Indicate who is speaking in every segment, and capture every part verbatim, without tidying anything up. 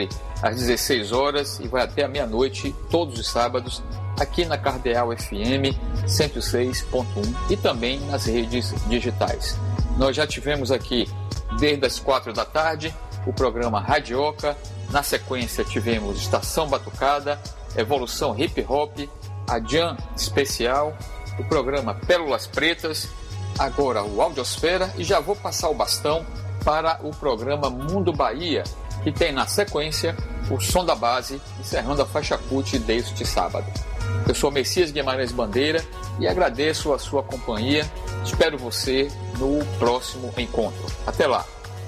Speaker 1: às dezesseis horas e vai até a meia-noite, todos os sábados, aqui na Cardeal F M cento e seis ponto um e também nas redes digitais. Nós já tivemos aqui, desde as quatro da tarde, o programa Radioca. Na sequência tivemos Estação Batucada, Evolução Hip Hop, a Jam Especial, o programa Pérolas Pretas, agora o Audiosfera, e já vou passar o bastão para o programa Mundo Bahia, que tem na sequência o Som da Base, encerrando a faixa cult deste sábado. Eu sou Messias Guimarães Bandeira e agradeço a sua companhia. Espero você no próximo encontro. Até lá!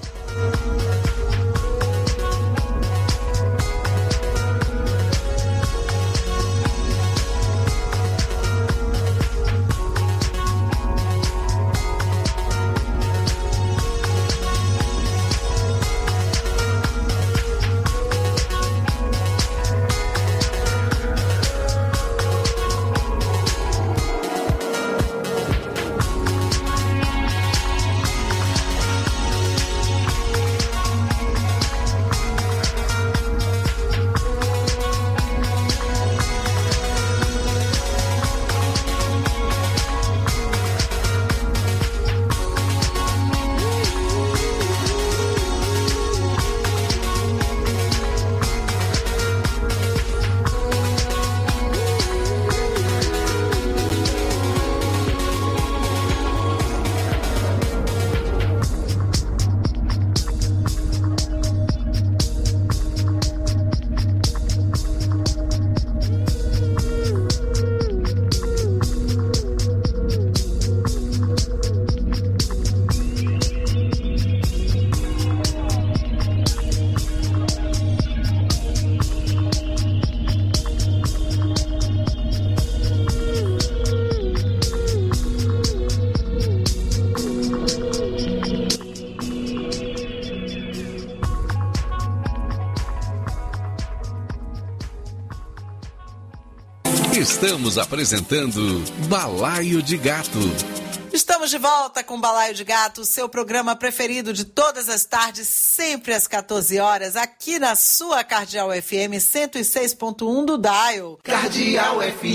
Speaker 2: Estamos apresentando Balaio de Gato.
Speaker 3: Estamos de volta com Balaio de Gato, o seu programa preferido de todas as tardes, sempre às quatorze horas, aqui na sua Cardeal F M cento e seis ponto um do Dial.
Speaker 4: Cardeal F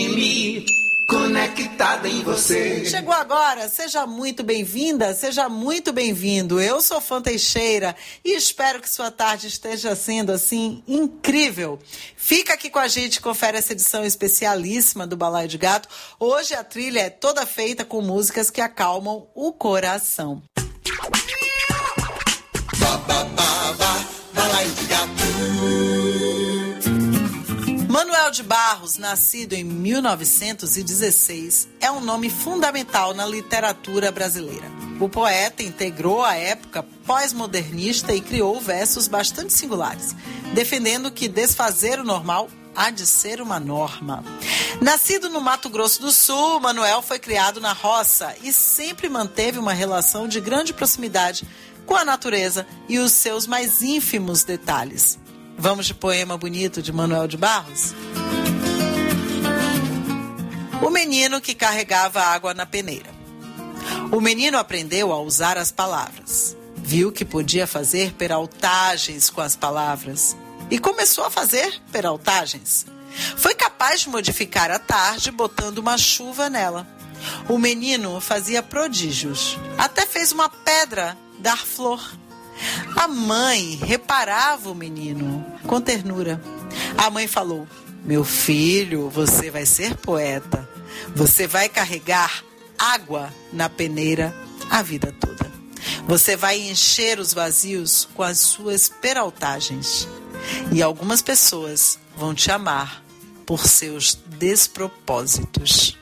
Speaker 4: M, conectada em você.
Speaker 3: Chegou agora, seja muito bem-vinda, seja muito bem-vindo. Eu sou Fã Teixeira e espero que sua tarde esteja sendo, assim, incrível. Fica aqui com a gente, confere essa edição especialíssima do Balaio de Gato. Hoje a trilha é toda feita com músicas que acalmam o coração.
Speaker 4: Ba, ba, ba, ba, Balaio de Gato.
Speaker 3: Manuel de Barros, nascido em mil novecentos e dezesseis, é um nome fundamental na literatura brasileira. O poeta integrou a época pós-modernista e criou versos bastante singulares, defendendo que desfazer o normal há de ser uma norma. Nascido no Mato Grosso do Sul, Manuel foi criado na roça e sempre manteve uma relação de grande proximidade com a natureza e os seus mais ínfimos detalhes. Vamos de poema bonito de Manuel de Barros? O menino que carregava água na peneira. O menino aprendeu a usar as palavras. Viu que podia fazer peraltagens com as palavras. E começou a fazer peraltagens. Foi capaz de modificar a tarde botando uma chuva nela. O menino fazia prodígios. Até fez uma pedra dar flor. A mãe reparava o menino com ternura. A mãe falou: meu filho, você vai ser poeta. Você vai carregar água na peneira a vida toda. Você vai encher os vazios com as suas peraltagens. E algumas pessoas vão te amar por seus despropósitos.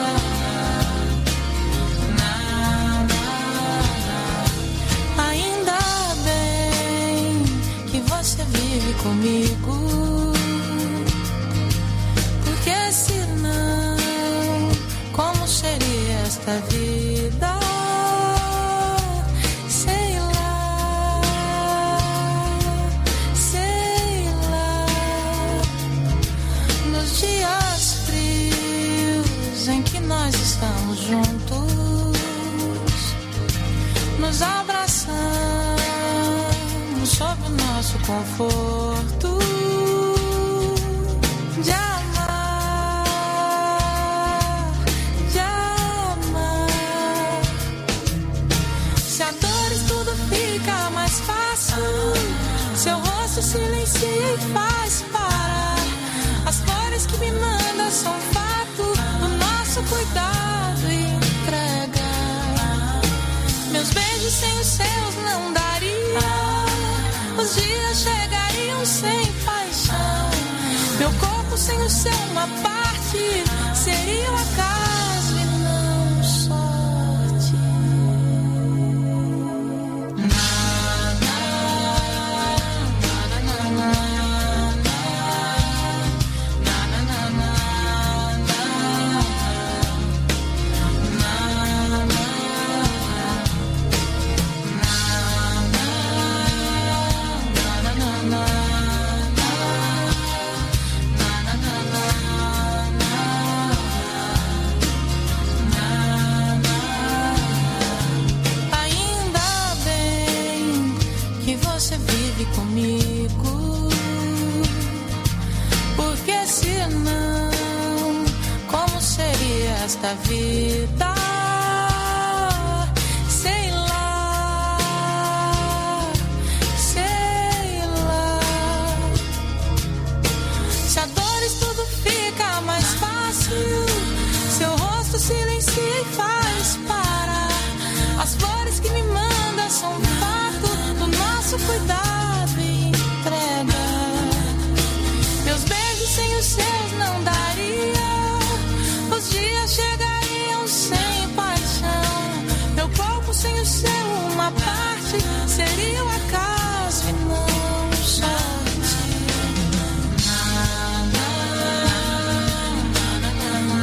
Speaker 5: Ainda esta vida. Sei lá, sei lá. Nos dias frios em que nós estamos juntos, nos abraçamos sob o nosso conforto de amar, de amar. Se a dores tudo fica mais fácil, seu rosto silencia e faz parar. As flores que me manda são fato do nosso cuidado e entrega. Meus beijos sem os seus não daria. Os dias chegariam sem paixão. Meu corpo sem o seu uma parte seria o acaso e não sorte. Na, na, na, na, na, na, na, na, na, comigo, porque senão como seria esta vida? Sei lá, sei lá. Se a dores tudo fica mais fácil, seu rosto silencia e faz parar. As flores que me manda são fato do nosso cuidado. Meus beijos sem os seus não daria. Os dias chegariam sem paixão. Meu corpo sem o seu uma parte seria o acaso e não sorte. Na, na, na, na, na,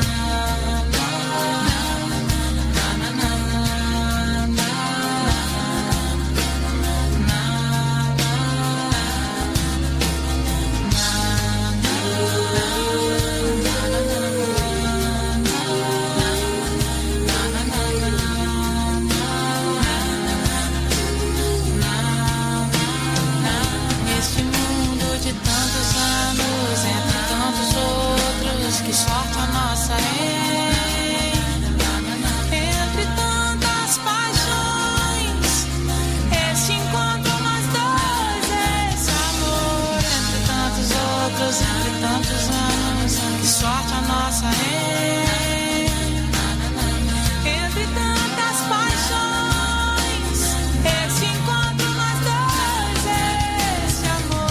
Speaker 5: que sorte a nossa é. Entre tantas paixões, esse encontro nós dois, esse amor. Entre tantos outros, entre tantos anos, que sorte a nossa é. Entre tantas paixões, esse encontro nós dois, esse amor.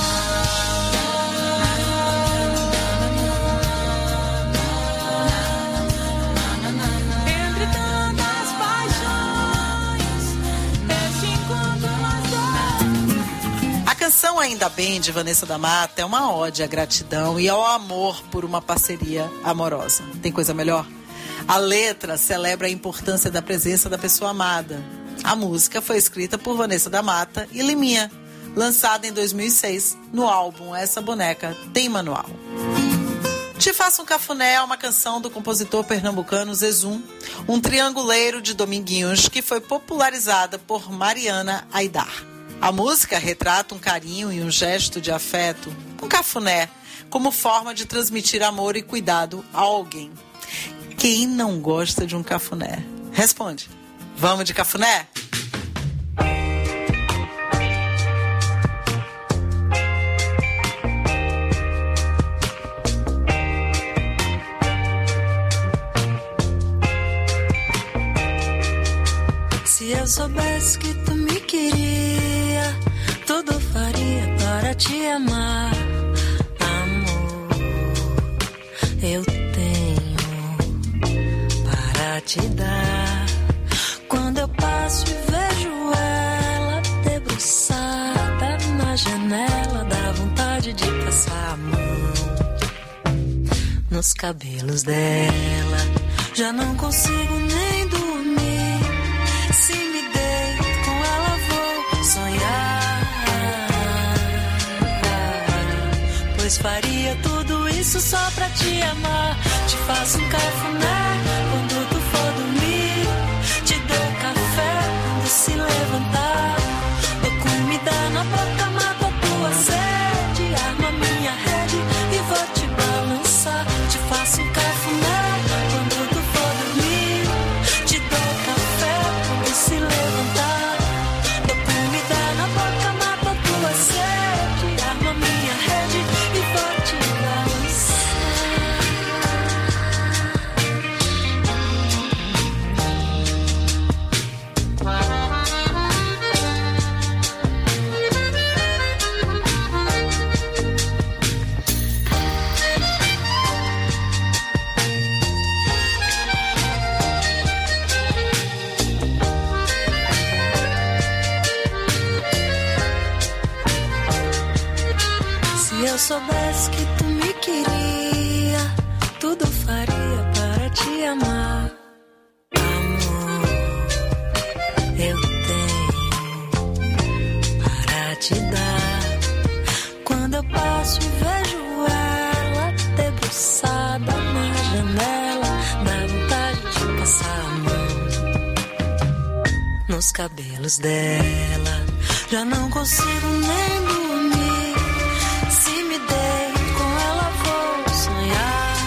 Speaker 3: A canção Ainda Bem, de Vanessa da Mata, é uma ode à gratidão e ao amor por uma parceria amorosa. Tem coisa melhor? A letra celebra a importância da presença da pessoa amada. A música foi escrita por Vanessa da Mata e Liminha, lançada em dois mil e seis no álbum Essa Boneca Tem Manual. Te Faço um Cafuné é uma canção do compositor pernambucano Zezum, um trianguleiro de Dominguinhos que foi popularizada por Mariana Aidar. A música retrata um carinho e um gesto de afeto, um cafuné, como forma de transmitir amor e cuidado a alguém. Quem não gosta de um cafuné? Responde. Vamos de cafuné?
Speaker 5: Se eu soubesse que tu me queria, tudo faria para te amar. Amor, eu tenho para te dar. Quando eu passo e vejo ela debruçada na janela, dá vontade de passar a mão nos cabelos dela. Já não consigo nem dormir. faria tudo isso só pra te amar. Te faço um cafuné quando tu for dormir. Te dou café quando se levantar. Dou comida na boca, mato a tua sede. Arma minha rede e vou te balançar. Te faço um cafuné quando tu for dormir. Te dou café quando se levantar. Dou comida na boca, mato a tua sede. Arma minha rede e vou te balançar. Se eu soubesse que tu me queria, tudo faria para te amar. Amor, eu tenho para te dar. Quando eu passo e vejo ela debruçada na janela, dá vontade de passar a mão nos cabelos dela. Já não consigo nem dormir. Se me deito com ela vou sonhar.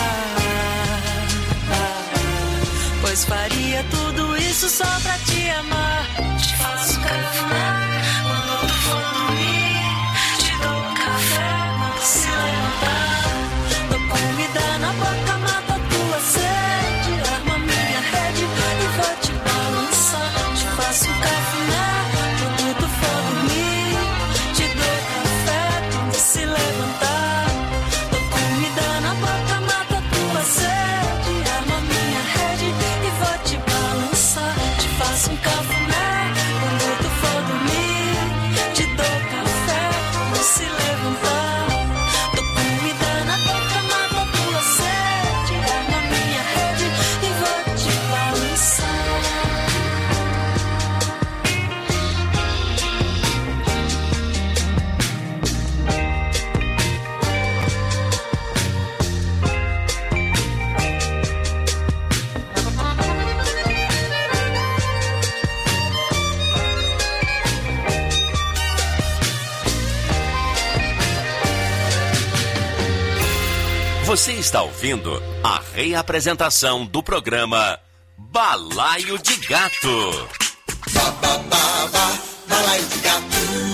Speaker 5: Pois faria tudo isso só pra te amar. Te faço cafuné quando eu for dormir. Te dou café quando se levantar. Dou comida na boca, mato a tua sede. Arma minha rede e vou te balançar. Te faço cafuné quando tu for dormir. Te dou café quando se levantar. Dou comida na boca, mato a tua sede. Arma minha rede e vou te balançar. Te faço um cafuné quando tu for dormir. Te dou café quando se levantar. Dou comida na boca, mato a tua sede. Arma minha rede e vou te balançar.
Speaker 6: Você está ouvindo a reapresentação do programa Balaio de Gato.
Speaker 4: Ba, ba, ba, ba, balaio de gato.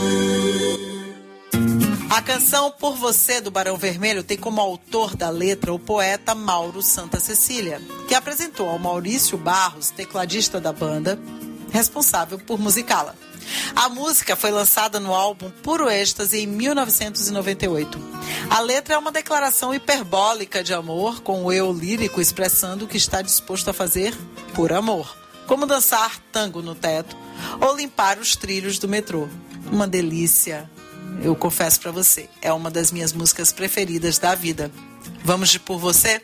Speaker 3: A canção Por Você, do Barão Vermelho, tem como autor da letra o poeta Mauro Santa Cecília, que apresentou ao Maurício Barros, tecladista da banda, responsável por musicá-la. A música foi lançada no álbum Puro Êxtase em mil novecentos e noventa e oito. A letra é uma declaração hiperbólica de amor, com o eu lírico expressando o que está disposto a fazer por amor, como dançar tango no teto ou limpar os trilhos do metrô. Uma delícia, eu confesso pra você, é uma das minhas músicas preferidas da vida. Vamos de Por Você?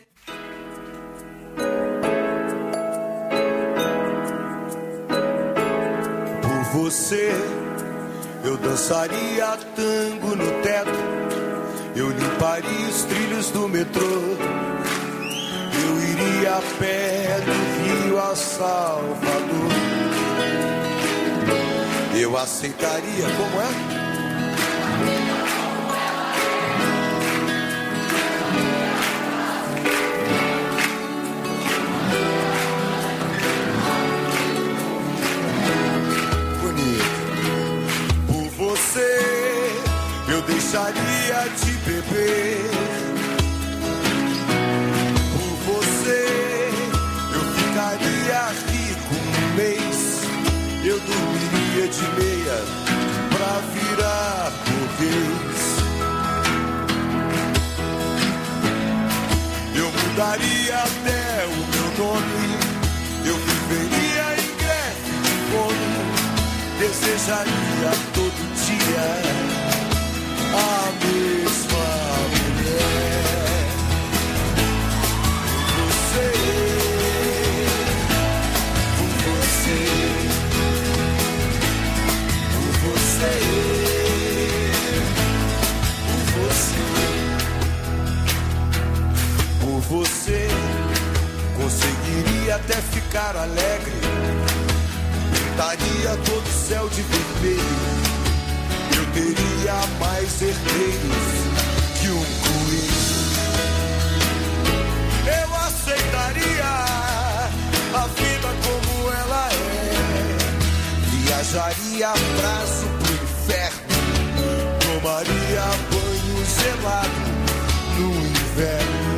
Speaker 7: Você, eu dançaria tango no teto, eu limparia os trilhos do metrô, eu iria a pé do Rio a Salvador, eu aceitaria, como é? Eu deixaria de beber por você, eu ficaria rico um mês, eu dormiria de meia pra virar burguês, eu mudaria até o meu nome, eu viveria em greve de fome, desejaria todo dia a mesma mulher. Você, por você, por você, por você. seguiria até ficar alegre, pintaria todo o céu de vermelho. Eu teria mais herdeiros que um coelho. Eu aceitaria a vida como ela é, viajaria a prazo pro inferno, tomaria banho gelado no inverno.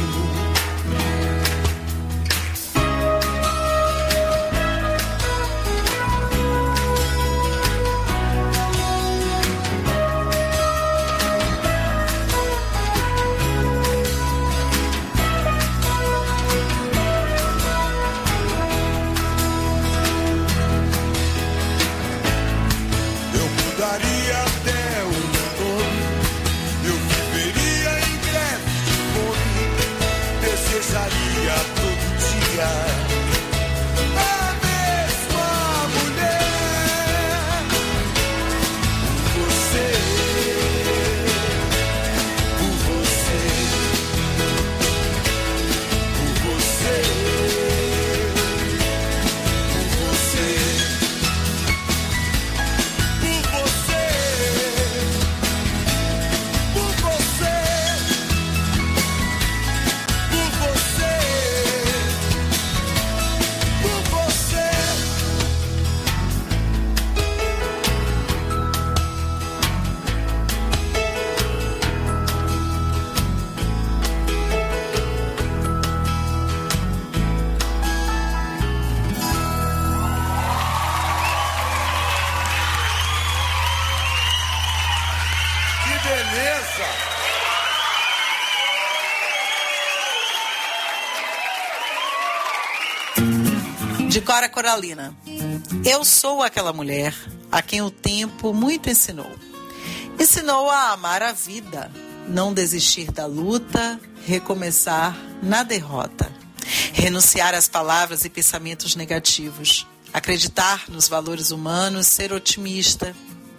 Speaker 3: De Cora Coralina. Eu sou aquela mulher a quem o tempo muito ensinou. Ensinou a amar a vida, não desistir da luta, recomeçar na derrota, renunciar às palavras e pensamentos negativos, acreditar nos valores humanos, ser otimista.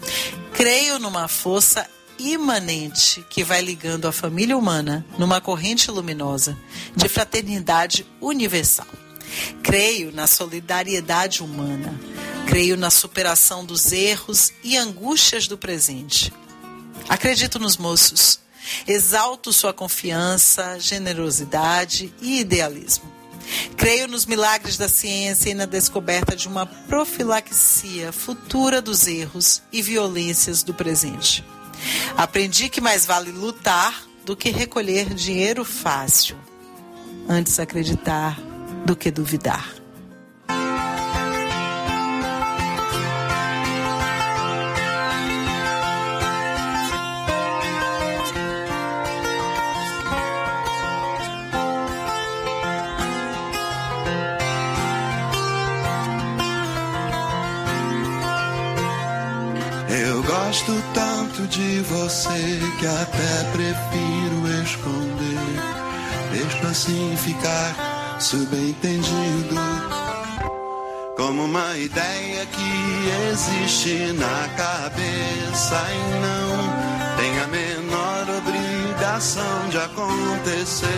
Speaker 3: Creio numa força imanente que vai ligando a família humana numa corrente luminosa de fraternidade universal. Creio na solidariedade humana. Creio na superação dos erros e angústias do presente. Acredito nos moços. Exalto sua confiança, generosidade e idealismo. Creio nos milagres da ciência e na descoberta de uma profilaxia futura dos erros e violências do presente. Aprendi que mais vale lutar do que recolher dinheiro fácil. Antes acreditar do que duvidar.
Speaker 8: Eu gosto tanto de você que até prefiro esconder. Deixo assim ficar subentendido, como uma ideia que existe na cabeça e não tem a menor obrigação de acontecer.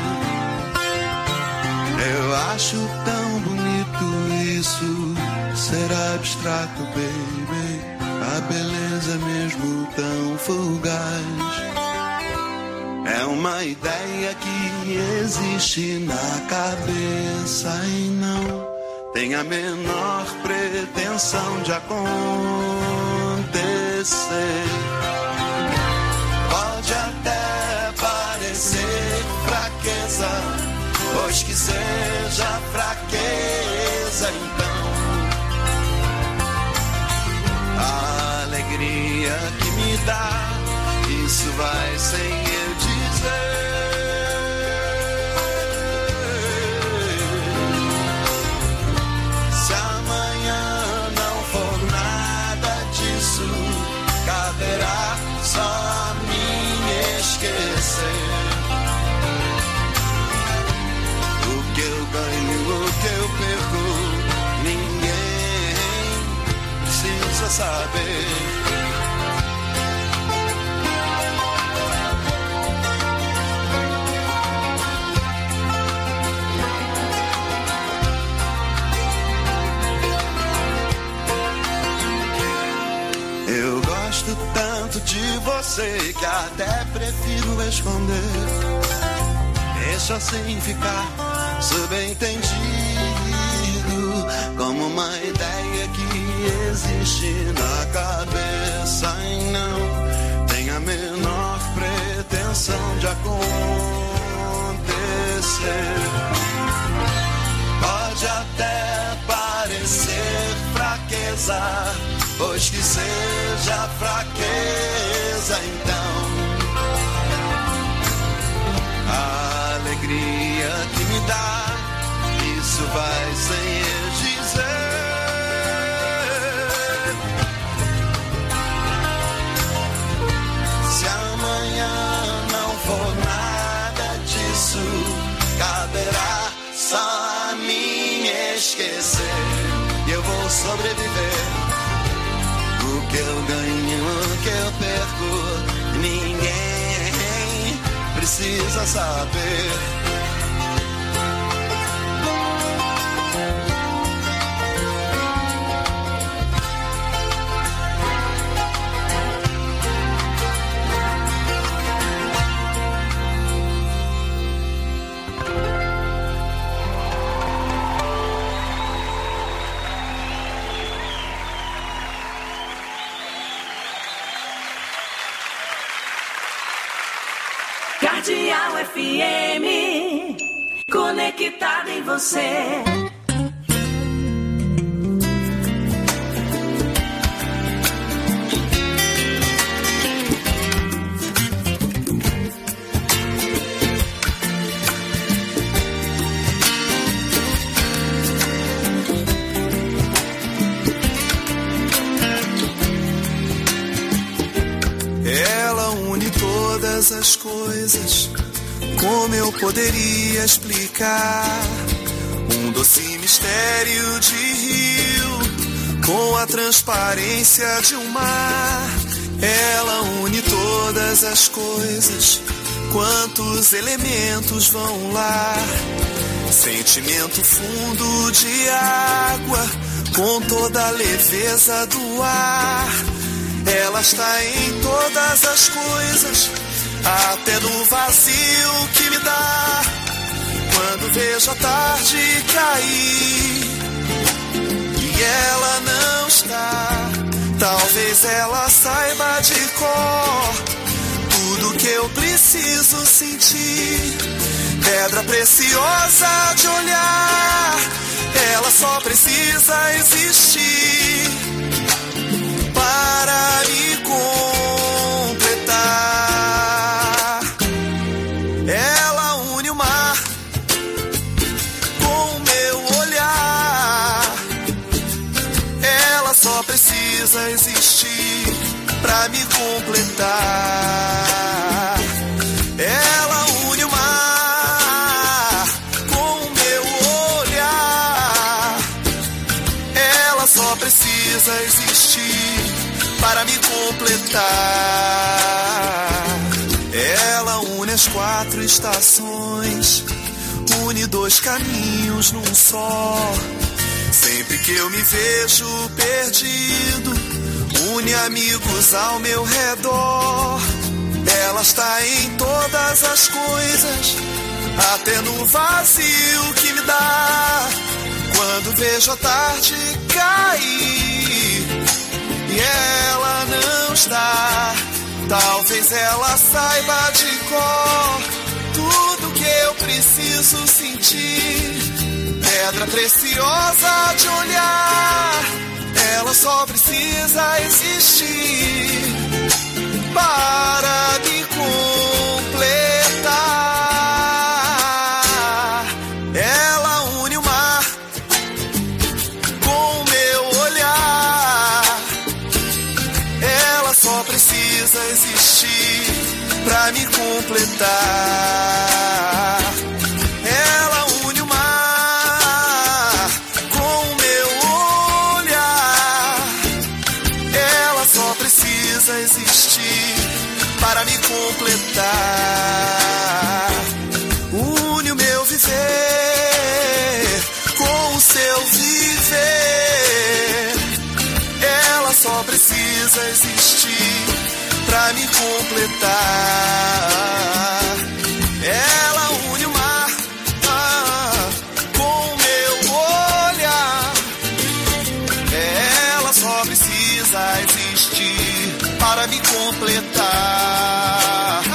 Speaker 8: Eu acho tão bonito isso, ser abstrato, baby, a beleza mesmo tão fugaz. É uma ideia que existe na cabeça e não tem a menor pretensão de acontecer. Pode até parecer fraqueza, pois que seja fraqueza então. A alegria que me dá, isso vai sem eu dizer. Se amanhã não for nada disso, caberá só a mim esquecer. O que eu ganho, o que eu perco, ninguém precisa saber. sei que até prefiro esconder. Deixa assim ficar subentendido, como uma ideia que existe na cabeça e não tem a menor pretensão de acontecer. Pode até parecer fraqueza, pois que seja fraqueza então. A alegria que me dá, isso vai sem eu dizer. Se amanhã não for nada disso, caberá só a mim esquecer. E eu vou sobreviver. O que eu ganho, o que eu perco, ninguém precisa saber.
Speaker 9: Cardeal F M, conectada em você.
Speaker 8: Ela une todas as coisas, como eu poderia explicar? Um doce mistério de rio, com a transparência de um mar. Ela une todas as coisas, quantos elementos vão lá? Sentimento fundo de água, com toda a leveza do ar. Ela está em todas as coisas, até no vazio que me dá. Quando vejo a tarde cair e ela não está, talvez ela saiba de cor tudo que eu preciso sentir. Pedra preciosa de olhar, ela só precisa existir para me completar. Ela une o mar com o meu olhar. Ela só precisa existir para me completar. Ela une o mar com o meu olhar. Ela só precisa existir para me completar. Ela une as quatro estações, une dois caminhos num só. Sempre que eu me vejo perdido, une amigos ao meu redor. Ela está em todas as coisas, até no vazio que me dá. Quando vejo a tarde cair e ela não está, talvez ela saiba de cor tudo que eu preciso sentir. Pedra preciosa de olhar, ela só precisa existir para me completar. Ela une o mar com o meu olhar. Ela só precisa existir pra me completar. Ela une o mar com o meu olhar. Ela só precisa existir para me completar. Une o meu viver com o seu viver. Ela só precisa existir pra me completar. Ela une o mar ah, com o meu olhar. Ela só precisa existir para me completar.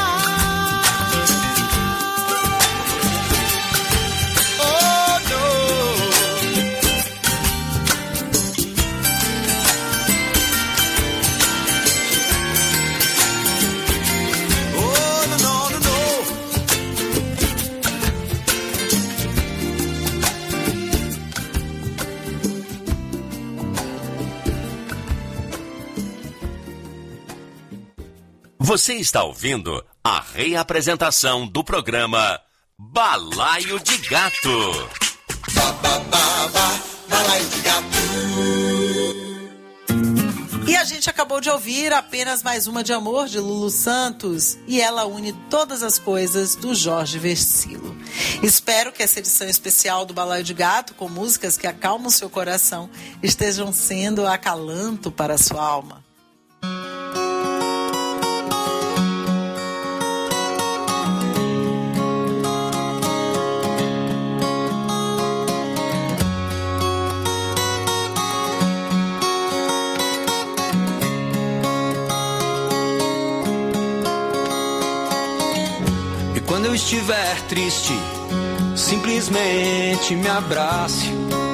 Speaker 6: Você está ouvindo a reapresentação do programa Balaio de Gato.
Speaker 4: Ba, ba, ba, ba, Balaio de Gato.
Speaker 3: E a gente acabou de ouvir Apenas Mais Uma de Amor, de Lulu Santos, e Ela Une Todas as Coisas, do Jorge Versilo. Espero que essa edição especial do Balaio de Gato, com músicas que acalmam seu coração, estejam sendo acalanto para a sua alma.
Speaker 10: Quando eu estiver triste, simplesmente me abrace.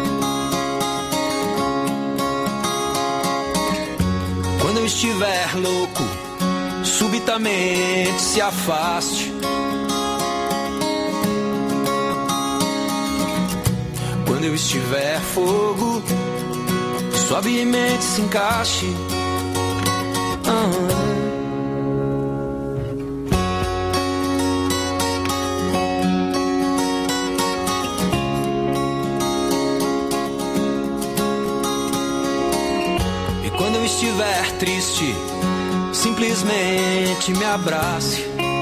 Speaker 10: Quando eu estiver louco, subitamente se afaste. Quando eu estiver fogo, suavemente se encaixe. Ah. Estiver triste, simplesmente me abrace.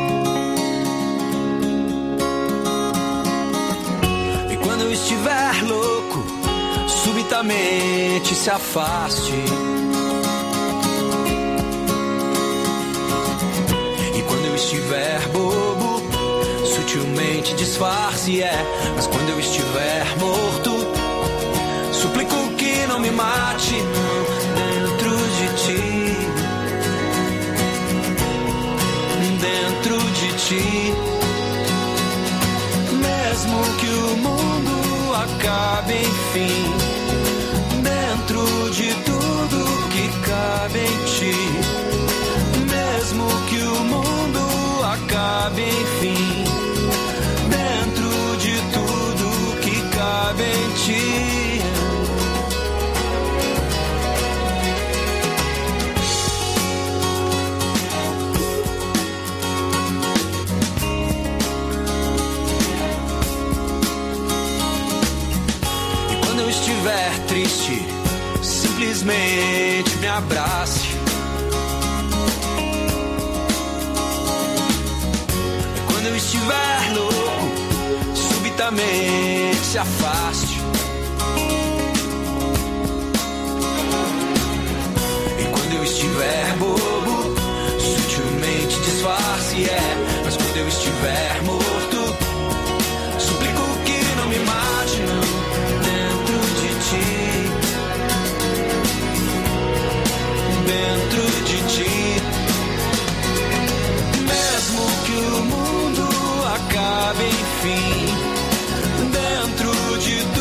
Speaker 10: E quando eu estiver louco, subitamente se afaste. E quando eu estiver bobo, sutilmente disfarce, é. Mas quando eu estiver morto, suplico que não me mate, não. Dentro de ti, mesmo que o mundo acabe, enfim, dentro de tudo que cabe em ti, mesmo que o mundo acabe, enfim, dentro de tudo que cabe em ti. Estiver triste, simplesmente me abrace. Quando eu estiver louco, subitamente se afaste. E quando eu estiver bobo, sutilmente disfarce, é. Mas quando eu estiver morto, suplico que não me mate, não. Dentro de ti, mesmo que o mundo acabe, enfim, dentro de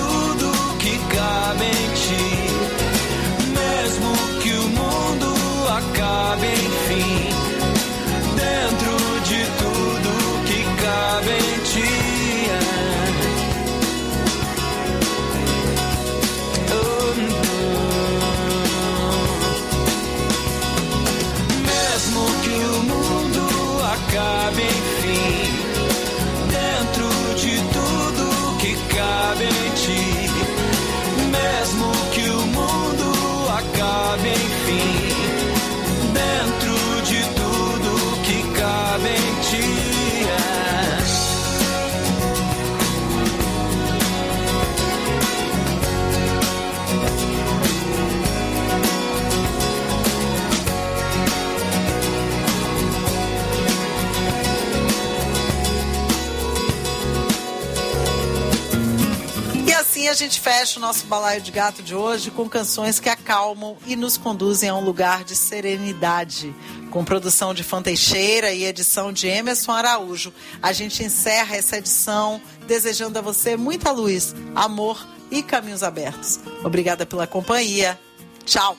Speaker 3: assim a gente fecha o nosso Balaio de Gato de hoje com canções que acalmam e nos conduzem a um lugar de serenidade. Com produção de Fã Teixeira e edição de Emerson Araújo, a gente encerra essa edição desejando a você muita luz, amor e caminhos abertos. Obrigada pela companhia. Tchau.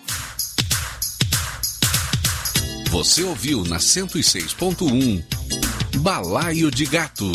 Speaker 2: Você ouviu na cento e seis ponto um Balaio de Gato.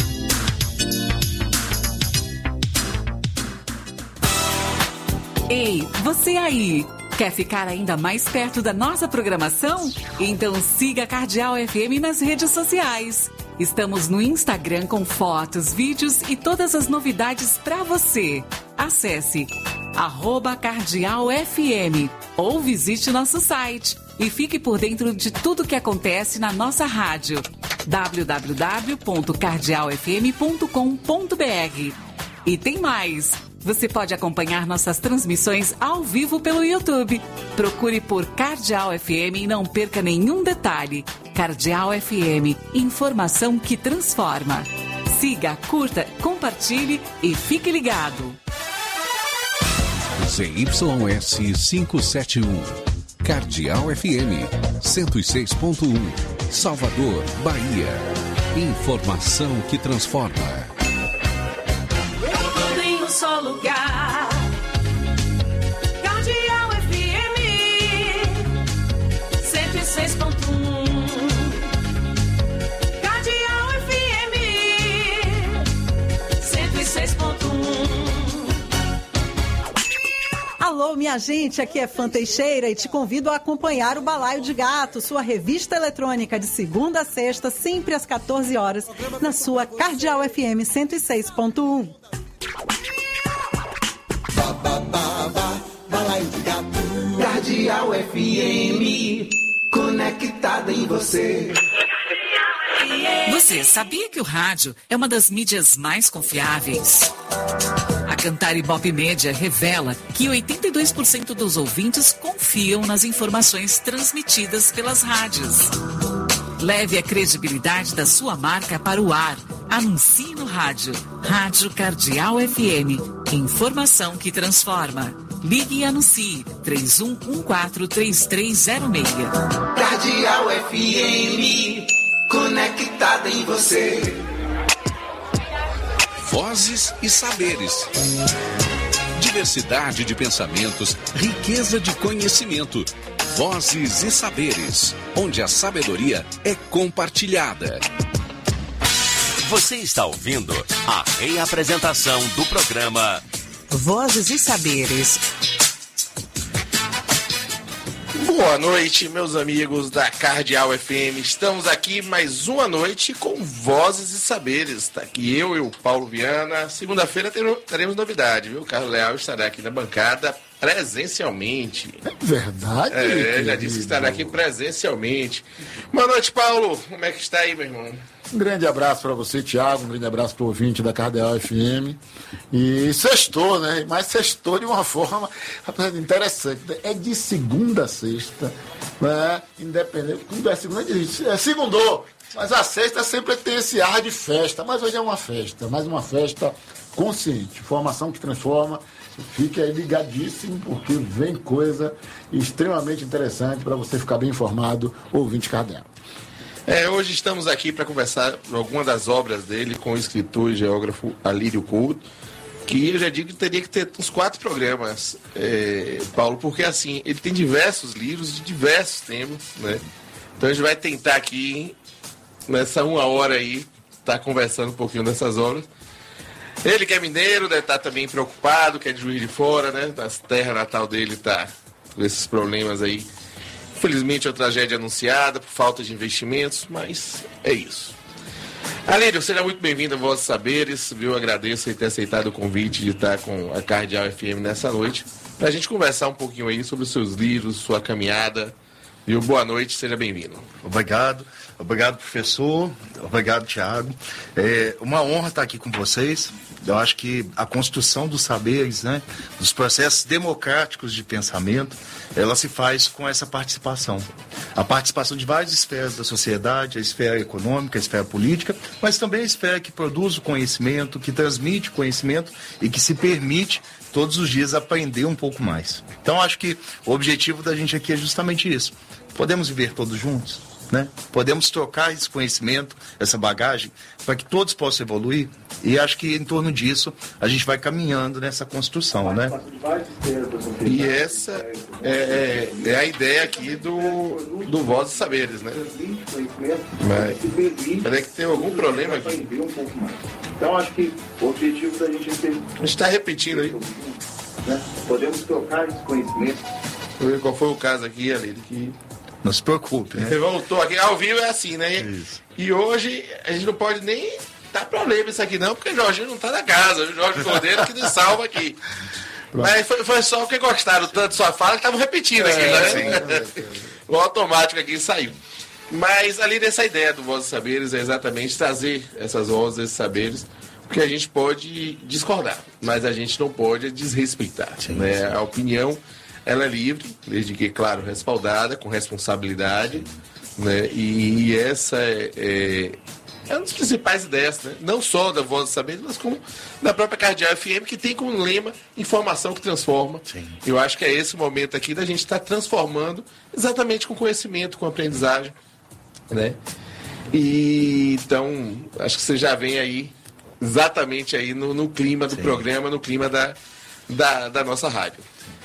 Speaker 11: Ei, você aí! Quer ficar ainda mais perto da nossa programação? Então siga a Cardeal F M nas redes sociais. Estamos no Instagram com fotos, vídeos e todas as novidades para você. Acesse arroba Cardeal F M ou visite nosso site e fique por dentro de tudo que acontece na nossa rádio. w w w ponto cardeal f m ponto com ponto b r. E tem mais! Você pode acompanhar nossas transmissões ao vivo pelo YouTube. Procure por Cardeal F M e não perca nenhum detalhe. Cardeal F M, informação que transforma. Siga, curta, compartilhe e fique ligado.
Speaker 2: Z Y S quinhentos e setenta e um, Cardeal F M, cento e seis ponto um, Salvador, Bahia. Informação que transforma.
Speaker 9: Tudo em um só lugar. Cardeal F M cento e seis ponto um. Cardeal F M cento e seis ponto um.
Speaker 12: Alô, minha gente, aqui é Fã Teixeira e te convido a acompanhar o Balaio de Gato, sua revista eletrônica de segunda a sexta, sempre às quatorze horas, na sua Cardeal F M cento e seis ponto um.
Speaker 4: Balaio de Gato. Cardeal F M, conectada em você.
Speaker 11: Você sabia que o rádio é uma das mídias mais confiáveis? A Cantar Ibope Média revela que oitenta e dois por cento dos ouvintes confiam nas informações transmitidas pelas rádios. Leve a credibilidade da sua marca para o ar. Anuncie no rádio. Rádio Cardeal F M. Informação que transforma. Ligue e anuncie. três um um quatro, três três zero seis.
Speaker 4: Cardeal F M, conectada em você.
Speaker 2: Vozes e saberes. Diversidade de pensamentos, riqueza de conhecimento. Vozes e saberes, onde a sabedoria é compartilhada.
Speaker 6: Você está ouvindo a reapresentação do programa
Speaker 3: Vozes e Saberes.
Speaker 13: Boa noite, meus amigos da Cardeal F M. Estamos aqui mais uma noite com Vozes e Saberes. Está aqui eu e o Paulo Viana. Segunda-feira teremos novidade, viu? O Carlos Leal estará aqui na bancada presencialmente.
Speaker 14: É verdade?
Speaker 13: É, já disse que estará aqui presencialmente. Boa noite, Paulo. Como é que está aí, meu irmão?
Speaker 14: Um grande abraço para você, Thiago. Um grande abraço para o ouvinte da Cardeal F M. E sextou, né? Mas sextou de uma forma interessante. É de segunda a sexta, né? Independente. Quando é segunda, é segundou. Mas a sexta sempre tem esse ar de festa. Mas hoje é uma festa, mais uma festa consciente. Informação que transforma. Fique aí ligadíssimo, porque vem coisa extremamente interessante para você ficar bem informado, ouvinte Cardeal.
Speaker 13: É, hoje estamos aqui para conversar algumas das obras dele com o escritor e geógrafo Alírio Couto, que eu já digo que teria que ter uns quatro programas, é, Paulo, porque assim, ele tem diversos livros de diversos temas, né? Então a gente vai tentar aqui, nessa uma hora aí, estar tá conversando um pouquinho dessas obras. Ele que é mineiro, deve estar também preocupado, que é de Juiz de Fora, né? A terra natal dele está com esses problemas aí. Infelizmente, é uma tragédia anunciada por falta de investimentos, mas é isso. Alírio, seja muito bem-vindo a Vozes e Saberes, viu? Agradeço por ter aceitado o convite de estar com a Cardeal F M nessa noite, para a gente conversar um pouquinho aí sobre os seus livros, sua caminhada. Viu? Boa noite, seja bem-vindo.
Speaker 15: Obrigado, obrigado, professor, obrigado, Thiago. É uma honra estar aqui com vocês. Eu acho que a construção dos saberes, né, dos processos democráticos de pensamento, ela se faz com essa participação. A participação de várias esferas da sociedade, a esfera econômica, a esfera política, mas também a esfera que produz o conhecimento, que transmite o conhecimento e que se permite todos os dias aprender um pouco mais. Então, acho que o objetivo da gente aqui é justamente isso. Podemos viver todos juntos, né? Podemos trocar esse conhecimento, essa bagagem, para que todos possam evoluir. E acho que em torno disso a gente vai caminhando nessa construção, né?
Speaker 13: E essa é, é a ideia aqui do, do Voz dos Saberes, né? Mas, mas é que tem algum problema aqui.
Speaker 16: Então, acho que o objetivo da gente é ter...
Speaker 13: A gente está repetindo aí.
Speaker 16: Né? Podemos trocar esse conhecimento.
Speaker 13: Vou ver qual foi o caso aqui, Alírio, que...
Speaker 15: Não se preocupe, né?
Speaker 13: Você voltou aqui, ao vivo é assim, né? Isso. E hoje a gente não pode nem dar problema isso aqui não, porque o Jorginho não tá na casa, o Jorge Cordeiro que nos salva aqui. Mas foi, foi só porque gostaram tanto de sua fala que estavam repetindo aqui, é, né? Sim, o automático aqui saiu. Mas ali dessa ideia do Voz dos Saberes é exatamente trazer essas vozes, esses saberes, porque a gente pode discordar, mas a gente não pode desrespeitar. Sim, né? Sim. A opinião, ela é livre, desde que, claro, respaldada, com responsabilidade, né? E, e essa é, é, é uma das principais ideias, né? Não só da Voz dos Saberes, mas como da própria Cardeal F M, que tem como lema informação que transforma. Sim. Eu acho que é esse o momento aqui da gente estar transformando exatamente com conhecimento, com aprendizagem, né? E então, acho que você já vem aí exatamente aí no, no clima do Sim. programa, no clima da, da, da nossa rádio.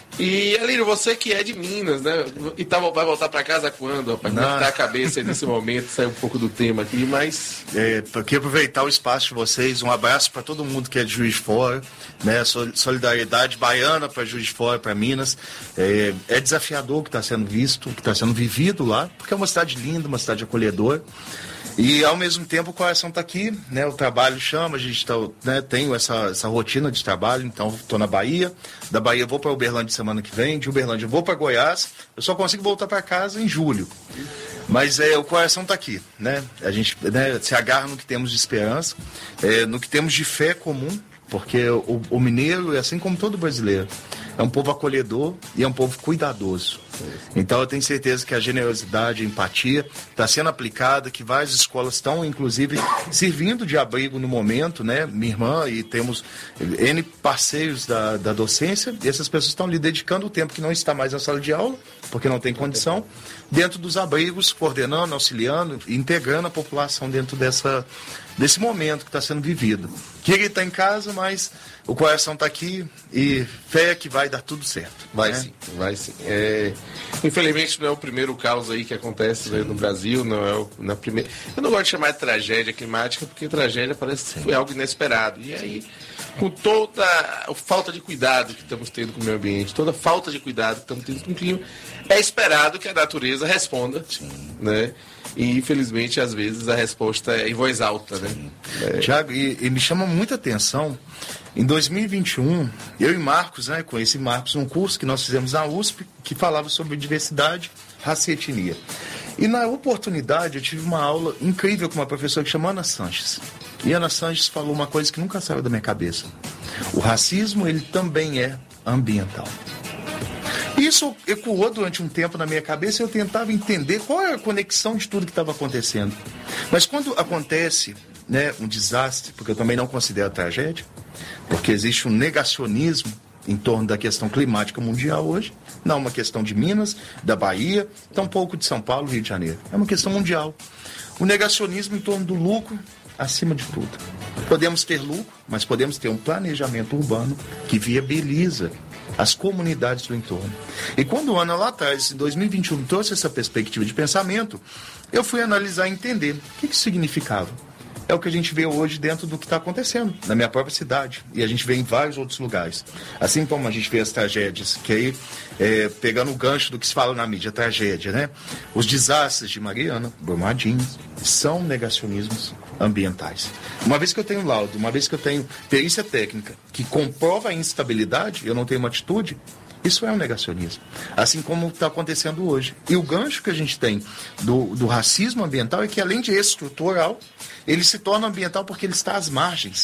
Speaker 13: E, Alírio, você que é de Minas, né? E tá, vai voltar para casa quando? Para cortar a cabeça nesse momento, sair um pouco do tema aqui, mas...
Speaker 15: É, eu queria aproveitar o espaço de vocês, um abraço para todo mundo que é de Juiz de Fora, né? Solidariedade baiana para Juiz de Fora, para Minas. É, é desafiador o que está sendo visto, o que está sendo vivido lá, porque é uma cidade linda, uma cidade acolhedora. E, ao mesmo tempo, o coração está aqui, né? O trabalho chama, a gente tá, né? Tenho essa, essa rotina de trabalho, então estou na Bahia. Da Bahia vou para Uberlândia semana que vem, de Uberlândia vou para Goiás. Eu só consigo voltar para casa em julho. Mas é, o coração está aqui, né? A gente, né, se agarra no que temos de esperança, é, no que temos de fé comum, porque o, o mineiro, assim como todo brasileiro, é um povo acolhedor e é um povo cuidadoso. Então eu tenho certeza que a generosidade, a empatia está sendo aplicada, que várias escolas estão, inclusive, servindo de abrigo no momento, né? Minha irmã, e temos N parceiros da, da docência, e essas pessoas estão lhe dedicando o tempo que não está mais na sala de aula, porque não tem condição, dentro dos abrigos, coordenando, auxiliando, integrando a população dentro dessa, desse momento que está sendo vivido. Queria estar em casa, mas o coração está aqui e fé que vai dar tudo certo.
Speaker 13: Vai
Speaker 15: né?
Speaker 13: sim, vai sim. É, infelizmente não é o primeiro caos aí que acontece, né, no Brasil, não é o, na primeira. Eu não gosto de chamar de tragédia climática, porque tragédia parece que foi algo inesperado. E aí, com toda a falta de cuidado que estamos tendo com o meio ambiente, toda a falta de cuidado que estamos tendo com o clima, é esperado que a natureza responda, sim. né? E infelizmente às vezes a resposta é em voz alta, né? É...
Speaker 15: Tiago, e, e me chama muita atenção, em dois mil e vinte e um, eu e Marcos, né, conheci Marcos num curso que nós fizemos na U S P, que falava sobre diversidade, raça e etnia. E na oportunidade eu tive uma aula incrível com uma professora que chama Ana Sanches. E Ana Sanches falou uma coisa que nunca saiu da minha cabeça. O racismo, ele também é ambiental. Isso ecoou durante um tempo na minha cabeça e eu tentava entender qual era a conexão de tudo que estava acontecendo. Mas quando acontece, né, um desastre, porque eu também não considero tragédia, porque existe um negacionismo em torno da questão climática mundial hoje, não é uma questão de Minas, da Bahia, tampouco de São Paulo, Rio de Janeiro. É uma questão mundial. O negacionismo em torno do lucro, acima de tudo. Podemos ter lucro, mas podemos ter um planejamento urbano que viabiliza as comunidades do entorno. E quando o Ana lá atrás, em dois mil e vinte e um, trouxe essa perspectiva de pensamento, eu fui analisar e entender o que isso significava. É o que a gente vê hoje dentro do que está acontecendo na minha própria cidade. E a gente vê em vários outros lugares. Assim como a gente vê as tragédias, que aí, é, pegando o gancho do que se fala na mídia, tragédia, né? Os desastres de Mariana, Brumadinho, são negacionismos ambientais. Uma vez que eu tenho laudo, uma vez que eu tenho perícia técnica que comprova a instabilidade, eu não tenho uma atitude, isso é um negacionismo. Assim como está acontecendo hoje. E o gancho que a gente tem do, do racismo ambiental é que, além de estrutural, ele se torna ambiental porque ele está às margens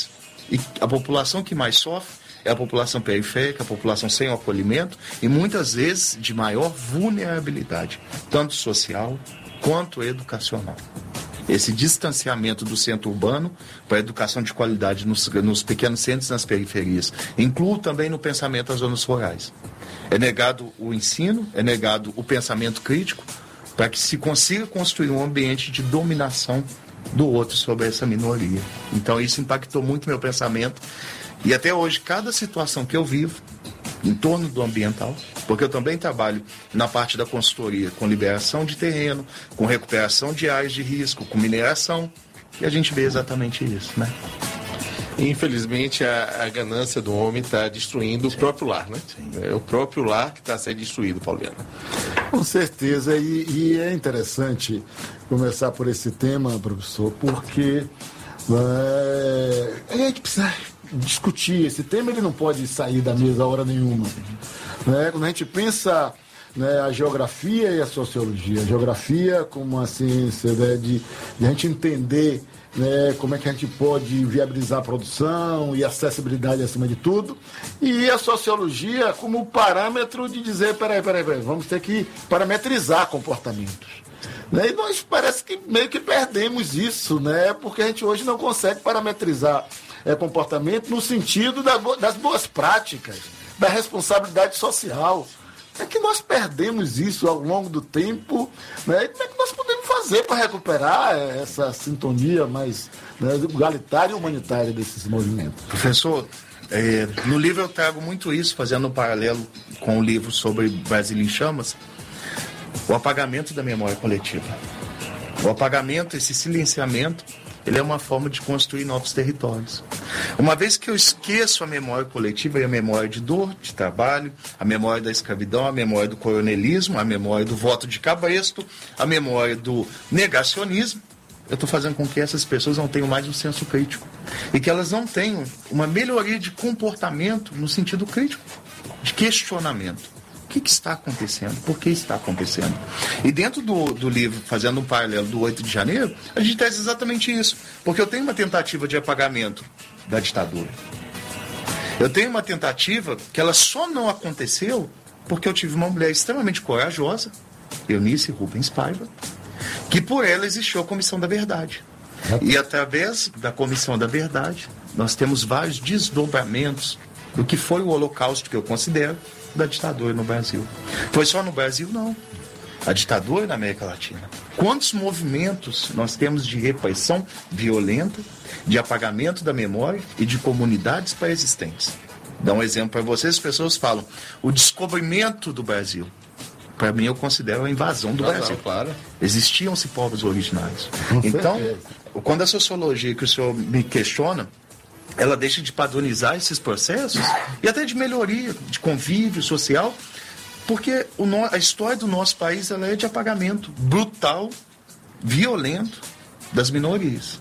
Speaker 15: E a população que mais sofre é a população periférica, a população sem acolhimento e muitas vezes de maior vulnerabilidade, tanto social quanto educacional. Esse distanciamento do centro urbano para a educação de qualidade nos, nos pequenos centros e nas periferias. Inclui também no pensamento as zonas rurais. É negado o ensino, é negado o pensamento crítico para que se consiga construir um ambiente de dominação do outro sobre essa minoria. Então isso impactou muito meu pensamento e até hoje cada situação que eu vivo em torno do ambiental, porque eu também trabalho na parte da consultoria com liberação de terreno, com recuperação de áreas de risco, com mineração, e a gente vê exatamente isso, né?
Speaker 13: Infelizmente, a, a ganância do homem está destruindo Sim. o próprio lar, né? Sim. É o próprio lar que está sendo destruído, Pauliano.
Speaker 14: Com certeza, e, e é interessante começar por esse tema, professor, porque é, a gente precisa discutir esse tema, ele não pode sair da mesa a hora nenhuma, né? Quando a gente pensa, né, a geografia e a sociologia, a geografia como uma ciência, né, de, de a gente entender, né, como é que a gente pode viabilizar a produção e acessibilidade acima de tudo, e a sociologia como parâmetro de dizer, peraí, peraí, peraí, vamos ter que parametrizar comportamentos. Né? E nós parece que meio que perdemos isso, né? Porque a gente hoje não consegue parametrizar é, comportamento no sentido da, das boas práticas, da responsabilidade social. É que nós perdemos isso ao longo do tempo, né? E como é que nós podemos fazer para recuperar essa sintonia mais, né, igualitária e humanitária desses movimentos?
Speaker 15: Professor, é, no livro eu trago muito isso, fazendo um paralelo com o livro sobre Brasil em Chamas, o apagamento da memória coletiva. O apagamento, esse silenciamento, ele é uma forma de construir novos territórios. Uma vez que eu esqueço a memória coletiva e a memória de dor, de trabalho, a memória da escravidão, a memória do coronelismo, a memória do voto de cabresto, a memória do negacionismo, eu estou fazendo com que essas pessoas não tenham mais um senso crítico. E que elas não tenham uma melhoria de comportamento no sentido crítico, de questionamento. O que, que está acontecendo? Por que está acontecendo? E dentro do, do livro, fazendo um paralelo do oito de janeiro, a gente traz exatamente isso. Porque eu tenho uma tentativa de apagamento da ditadura. Eu tenho uma tentativa que ela só não aconteceu porque eu tive uma mulher extremamente corajosa, Eunice Rubens Paiva, que por ela existiu a Comissão da Verdade. E através da Comissão da Verdade, nós temos vários desdobramentos do que foi o Holocausto, que eu considero, da ditadura no Brasil. Foi só no Brasil? Não. A ditadura na América Latina. Quantos movimentos nós temos de repressão violenta, de apagamento da memória e de comunidades pré-existentes? Dá um exemplo para vocês, as pessoas falam, o descobrimento do Brasil. Para mim, eu considero a invasão do
Speaker 13: não,
Speaker 15: Brasil.
Speaker 13: Não, claro.
Speaker 15: Existiam-se povos originários. Então, quando a sociologia que o senhor me questiona, ela deixa de padronizar esses processos e até de melhoria, de convívio social, porque o no, a história do nosso país ela é de apagamento brutal, violento das minorias.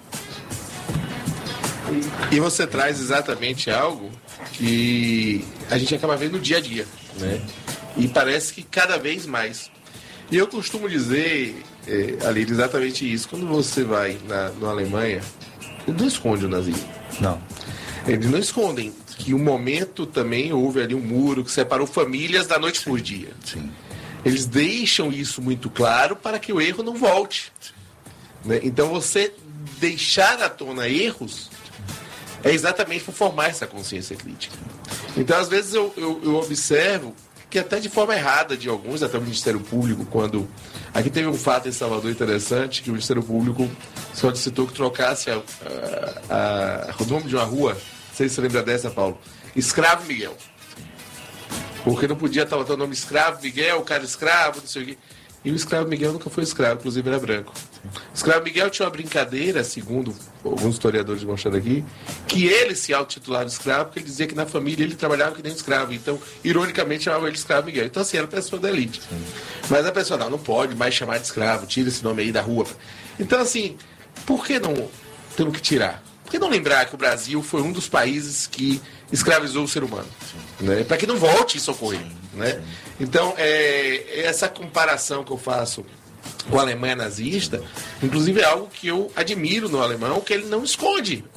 Speaker 13: E você traz exatamente algo que a gente acaba vendo no dia a dia, né? E parece que cada vez mais. E eu costumo dizer, é, ali, exatamente isso. Quando você vai na, na Alemanha, ele não esconde o nazismo.
Speaker 15: Não.
Speaker 13: Eles não escondem que um momento também houve ali um muro que separou famílias da noite por dia.
Speaker 15: Sim.
Speaker 13: Eles deixam isso muito claro para que o erro não volte. Né? Então você deixar à tona erros é exatamente para formar essa consciência crítica. Então às vezes eu, eu, eu observo que até de forma errada de alguns, até o Ministério Público, quando... Aqui teve um fato em Salvador interessante, que o Ministério Público solicitou que trocasse a, a, a, o nome de uma rua, não sei se você lembra dessa, Paulo, Escravo Miguel. Porque não podia estar o nome Escravo Miguel, o cara escravo, não sei o quê. E o Escravo Miguel nunca foi escravo, inclusive era branco. O Escravo Miguel tinha uma brincadeira, segundo alguns historiadores mostrando aqui, que ele se autotitulava escravo, porque ele dizia que na família ele trabalhava que nem escravo. Então, ironicamente, chamava ele de Escravo Miguel. Então, assim, era pessoa da elite. Sim. Mas a pessoa, não, não pode mais chamar de escravo, tira esse nome aí da rua. Então, assim, por que não temos que tirar? Por que não lembrar que o Brasil foi um dos países que escravizou o ser humano? Né? Para que não volte isso a ocorrer. Né? Então, é, essa comparação que eu faço com a Alemanha nazista, inclusive é algo que eu admiro no alemão, que ele não esconde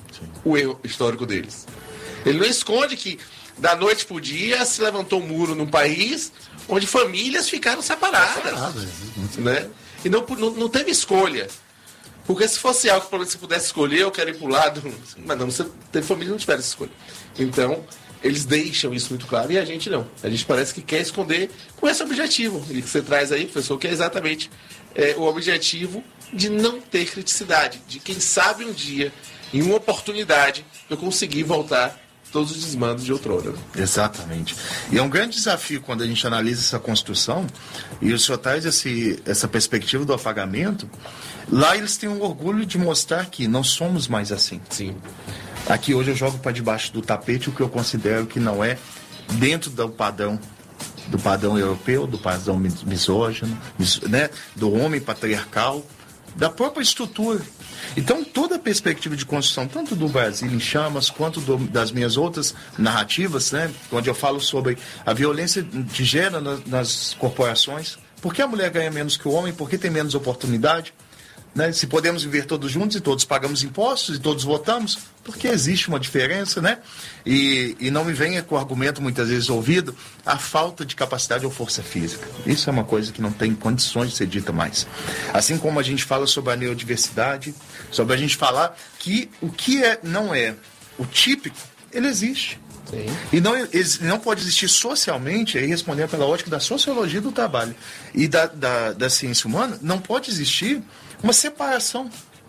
Speaker 13: Sim. o erro histórico deles. Ele não esconde que da noite pro dia se levantou um muro num país onde famílias ficaram separadas. separadas né? E não, não, não teve escolha. Porque se fosse algo que você pudesse escolher, eu quero ir pro lado. Mas não, você teve família que não tiver essa escolha. Então, eles deixam isso muito claro e a gente não. A gente parece que quer esconder com esse objetivo. E que você traz aí, professor, que é exatamente é, o objetivo de não ter criticidade. De quem sabe um dia, em uma oportunidade, eu conseguir voltar todos os desmandos de outrora.
Speaker 15: Exatamente. E é um grande desafio quando a gente analisa essa construção, e o senhor traz esse, essa perspectiva do apagamento. Lá eles têm um orgulho de mostrar que não somos mais assim.
Speaker 13: Sim.
Speaker 15: Aqui hoje eu jogo para debaixo do tapete o que eu considero que não é dentro do padrão, do padrão europeu, do padrão misógino, né, do homem patriarcal, da própria estrutura. Então, toda a perspectiva de construção, tanto do Brasil em Chamas, quanto do, das minhas outras narrativas, né, onde eu falo sobre a violência de gênero nas, nas corporações, por que a mulher ganha menos que o homem, por que tem menos oportunidade, né, se podemos viver todos juntos e todos pagamos impostos e todos votamos, porque existe uma diferença, né? E, e não me venha com o argumento muitas vezes ouvido, a falta de capacidade ou força física. Isso é uma coisa que não tem condições de ser dita mais. Assim como a gente fala sobre a neurodiversidade, sobre a gente falar que o que é, não é o típico, ele existe. Sim. E não, não pode existir socialmente, aí respondendo pela ótica da sociologia do trabalho e da, da, da ciência humana, não pode existir uma separação.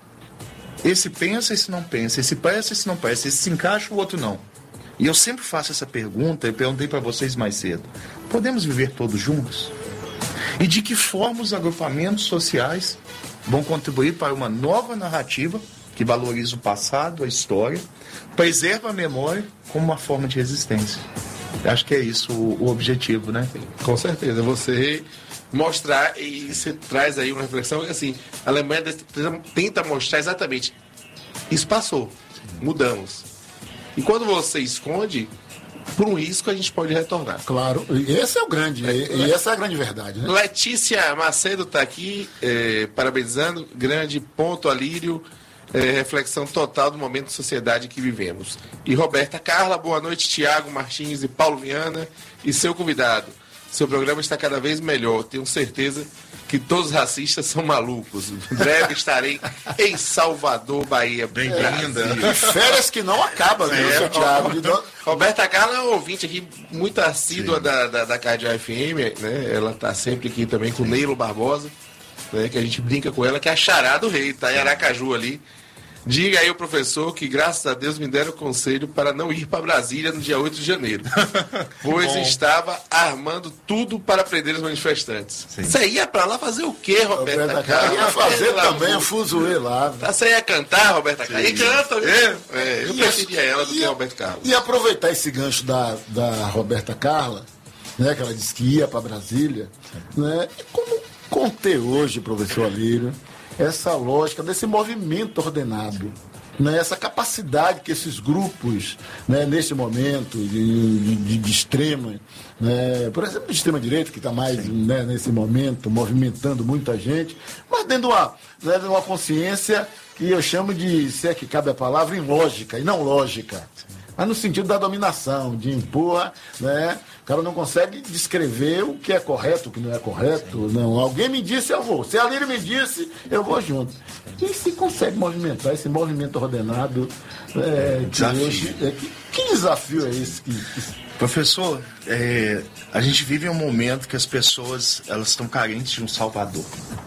Speaker 15: Esse pensa, esse não pensa, esse parece, esse não parece, esse se encaixa, o outro não. E eu sempre faço essa pergunta, eu perguntei para vocês mais cedo, podemos viver todos juntos? E de que forma os agrupamentos sociais vão contribuir para uma nova narrativa que valoriza o passado, a história, preserva a memória como uma forma de resistência? Acho que é isso o, o objetivo, né?
Speaker 13: Sim, com certeza. Você mostrar, e você traz aí uma reflexão, que assim, a Alemanha tenta mostrar exatamente, isso passou, mudamos. E quando você esconde, por um risco a gente pode retornar.
Speaker 14: Claro, esse é o grande, é, e essa é a grande verdade, né?
Speaker 13: Letícia Macedo está aqui, é, parabenizando, grande ponto, Alírio, é, reflexão total do momento de sociedade que vivemos. E Roberta Carla, boa noite, Tiago Martins e Paulo Viana, e seu convidado. Seu programa está cada vez melhor. Tenho certeza que todos os racistas são malucos. Em breve estarei em Salvador, Bahia.
Speaker 15: Bem-vinda.
Speaker 14: E férias que não acabam, viu,
Speaker 13: É,
Speaker 14: seu Thiago?
Speaker 13: Ro- Roberta Carla é uma ouvinte aqui muito assídua da, da, da Cardeal F M, né? Ela está sempre aqui também com o Neilo Barbosa, né? Que a gente brinca com ela, que é a chará do rei, tá em Aracaju ali. Diga aí ao professor que, graças a Deus, me deram o conselho para não ir para Brasília no dia oito de janeiro. Pois estava armando tudo para prender os manifestantes. Sim. Você ia para lá fazer o quê, Roberta, Roberta Carla?
Speaker 14: Ia fazer também o fuzuê lá.
Speaker 13: Tá, você ia cantar, Roberta Carla? E canta, viu? É, é, eu
Speaker 14: E
Speaker 13: preferia
Speaker 14: a-
Speaker 13: ela do
Speaker 14: e
Speaker 13: que
Speaker 14: a-
Speaker 13: Roberto Carlos.
Speaker 14: E aproveitar esse gancho da, da Roberta Carla, né, que ela disse que ia para Brasília, né, e como conter hoje, professor Alírio, essa lógica desse movimento ordenado, né, essa capacidade que esses grupos, né, nesse momento de, de, de extrema, né, por exemplo, de extrema-direita, que está mais, né, nesse momento movimentando muita gente, mas dentro de uma, né, de uma consciência que eu chamo de, se é que cabe a palavra, ilógica e não lógica. Mas no sentido da dominação, de impor, né? O cara não consegue descrever o que é correto, o que não é correto. Não. Alguém me disse, eu vou. Se a Lírio me disse, eu vou junto. E se consegue movimentar esse movimento ordenado, é, que hoje, é, que, que desafio é esse? Que, que...
Speaker 15: Professor, é, a gente vive um momento que as pessoas elas estão carentes de um salvador.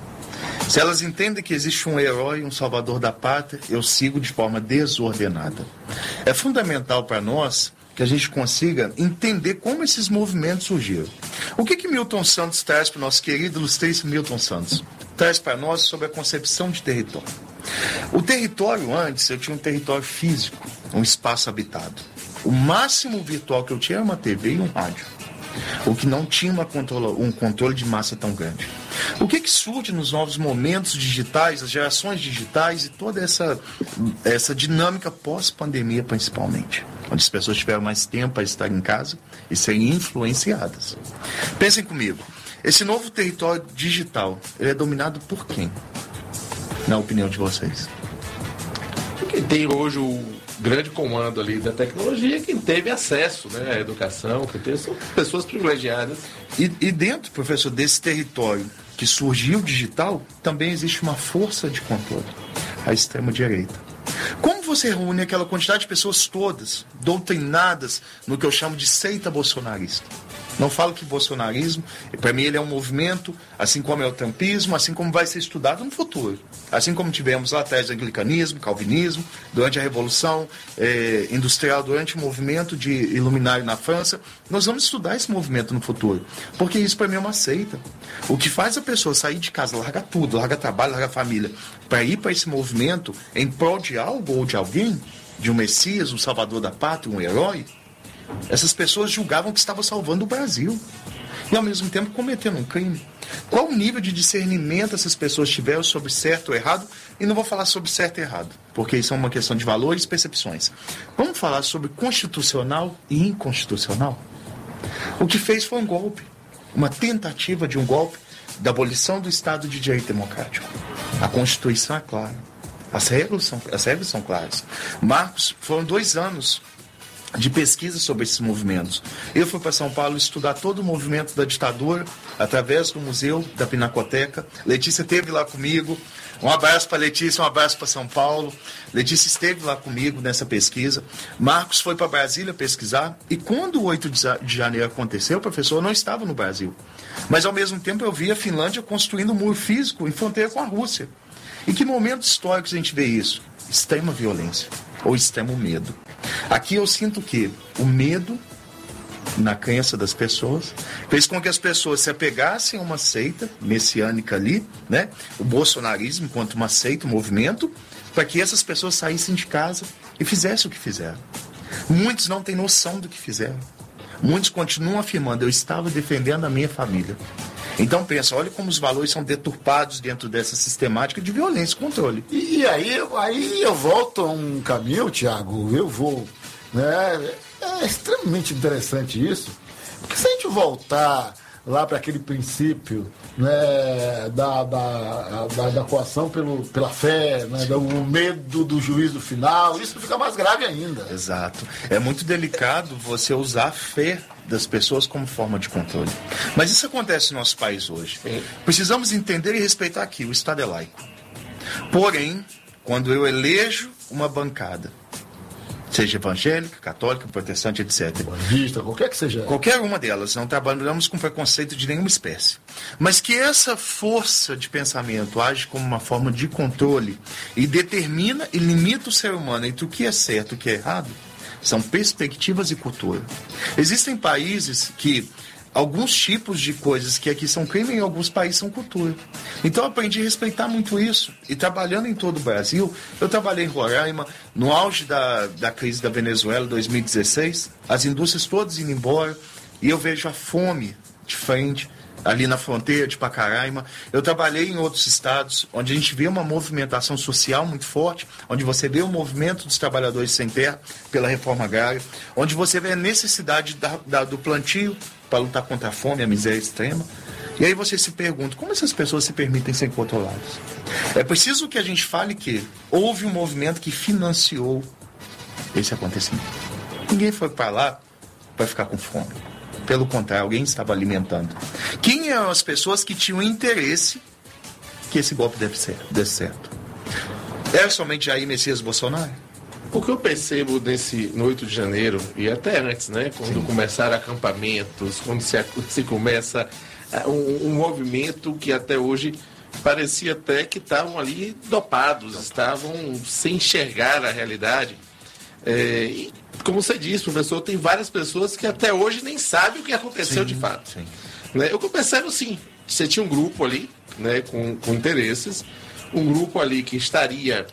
Speaker 15: Se elas entendem que existe um herói, um salvador da pátria, eu sigo de forma desordenada. É fundamental para nós que a gente consiga entender como esses movimentos surgiram. O que que Milton Santos traz para o nosso querido ilustríssimo Milton Santos? Traz para nós sobre a concepção de território. O território, antes, eu tinha um território físico, um espaço habitado. O máximo virtual que eu tinha era uma T V e um rádio. O que não tinha uma controla, um controle de massa tão grande. O que que surge nos novos momentos digitais, as gerações digitais e toda essa, essa dinâmica pós-pandemia, principalmente, onde as pessoas tiveram mais tempo para estar em casa e serem influenciadas. Pensem comigo, esse novo território digital, ele é dominado por quem? Na opinião de vocês?
Speaker 13: Quem tem hoje o, grande comando ali da tecnologia, quem teve acesso, né, à educação, que teve, são pessoas privilegiadas.
Speaker 15: E, e dentro, professor, desse território que surgiu digital, também existe uma força de controle, a extrema-direita. Como você reúne aquela quantidade de pessoas todas, doutrinadas no que eu chamo de seita bolsonarista? Não falo que bolsonarismo, para mim ele é um movimento, assim como é o trumpismo, assim como vai ser estudado no futuro. Assim como tivemos lá atrás o anglicanismo, calvinismo, durante a Revolução eh, Industrial, durante o movimento de iluminário na França, nós vamos estudar esse movimento no futuro. Porque isso para mim é uma seita. O que faz a pessoa sair de casa, largar tudo, largar trabalho, largar família, para ir para esse movimento em prol de algo ou de alguém, de um Messias, um salvador da pátria, um herói, essas pessoas julgavam que estava salvando o Brasil e ao mesmo tempo cometendo um crime. Qual o nível de discernimento essas pessoas tiveram sobre certo ou errado? E não vou falar sobre certo e errado, porque isso é uma questão de valores e percepções. Vamos falar sobre constitucional e inconstitucional. O que fez foi um golpe, uma tentativa de um golpe da abolição do Estado de Direito Democrático. A Constituição é clara, as regras são, as regras são claras. Marcos, foram dois anos de pesquisa sobre esses movimentos. Eu fui para São Paulo estudar todo o movimento da ditadura através do Museu da Pinacoteca. Letícia esteve lá comigo. Um abraço para Letícia, um abraço para São Paulo. Letícia esteve lá comigo nessa pesquisa. Marcos foi para Brasília pesquisar. E quando o oito de janeiro aconteceu, o professor não estava no Brasil. Mas ao mesmo tempo eu vi a Finlândia construindo um muro físico em fronteira com a Rússia. Em que momentos históricos a gente vê isso? Extrema violência ou extremo medo. Aqui eu sinto que o medo na crença das pessoas fez com que as pessoas se apegassem a uma seita messiânica ali, né? O bolsonarismo enquanto uma seita, um movimento, para que essas pessoas saíssem de casa e fizessem o que fizeram. Muitos não têm noção do que fizeram. Muitos continuam afirmando, eu estava defendendo a minha família. Então pensa, olha como os valores são deturpados dentro dessa sistemática de violência e controle.
Speaker 14: E, e aí, aí eu volto a um caminho, Tiago, eu vou. Né? É extremamente interessante isso, porque se a gente voltar lá para aquele princípio, né, da, da, da, da coação pelo, pela fé, né, do medo do juízo final, isso fica mais grave ainda.
Speaker 15: Exato. É muito delicado você usar a fé das pessoas como forma de controle. Mas isso acontece no nosso país hoje. Precisamos entender e respeitar aqui, o Estado é laico. Porém, quando eu elejo uma bancada, seja evangélica, católica, protestante, etcétera.
Speaker 14: Bandista, qualquer que seja.
Speaker 15: Qualquer uma delas, não trabalhamos com preconceito de nenhuma espécie. Mas que essa força de pensamento age como uma forma de controle e determina e limita o ser humano entre o que é certo e o que é errado, são perspectivas e cultura. Existem países que alguns tipos de coisas que aqui são crime, em alguns países são cultura. Então eu aprendi a respeitar muito isso. E trabalhando em todo o Brasil, eu trabalhei em Roraima, no auge da, da crise da Venezuela, dois mil e dezesseis, as indústrias todas indo embora, e eu vejo a fome de frente, ali na fronteira de Pacaraima. Eu trabalhei em outros estados, onde a gente vê uma movimentação social muito forte, onde você vê o movimento dos trabalhadores sem terra pela reforma agrária, onde você vê a necessidade da, da, do plantio para lutar contra a fome e a miséria extrema. E aí você se pergunta, como essas pessoas se permitem ser controladas? É preciso que a gente fale que houve um movimento que financiou esse acontecimento. Ninguém foi para lá para ficar com fome. Pelo contrário, alguém estava alimentando. Quem eram as pessoas que tinham interesse que esse golpe deve ser, desse certo? Era somente Jair Messias Bolsonaro?
Speaker 13: O que eu percebo nesse, no oito de janeiro, e até antes, né, quando Sim. começaram acampamentos, quando se, se começa um, um movimento que até hoje parecia até que estavam ali dopados, estavam sem enxergar a realidade. É, e, como você disse, professor, tem várias pessoas que até hoje nem sabem o que aconteceu sim, de fato. Sim. Né? Eu percebo sim, você tinha um grupo ali, né, com, com interesses, um grupo ali que estaria